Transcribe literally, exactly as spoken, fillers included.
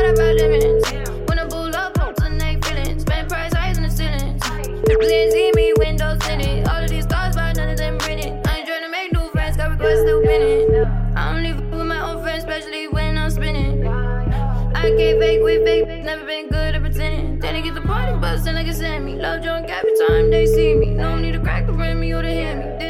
what about lemons? When I pull up, hope to neck feelings. Spend price highs in the ceilings. Didn't see me, windows tinted. All of these stars, but none of them rented. I ain't trying to make new friends, got requests still pinning. I don't leave with my own friends, especially when I'm spinning. I can't fake with fake, never been good at pretending. Then they get the party bustin' like it's in me. Love drunk every time they see me. No need to crack the rim, me or to hear me.